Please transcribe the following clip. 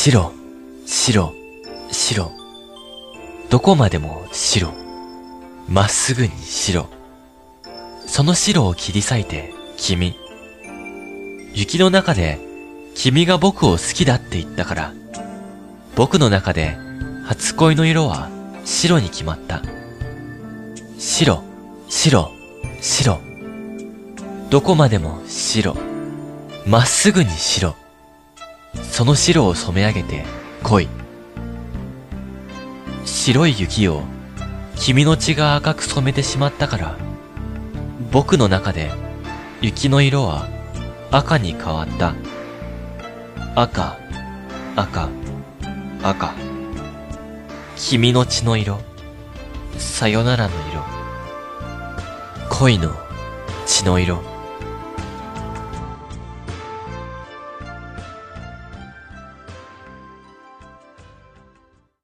白、白、白。どこまでも白。まっすぐに白。その白を切り裂いて君。雪の中で君が僕を好きだって言ったから、僕の中で初恋の色は白に決まった。白、白、白。どこまでも白。まっすぐに白。その白を染め上げて恋。白い雪を君の血が赤く染めてしまったから、僕の中で雪の色は赤に変わった。赤、赤、赤。君の血の色。さよならの色。恋の血の色。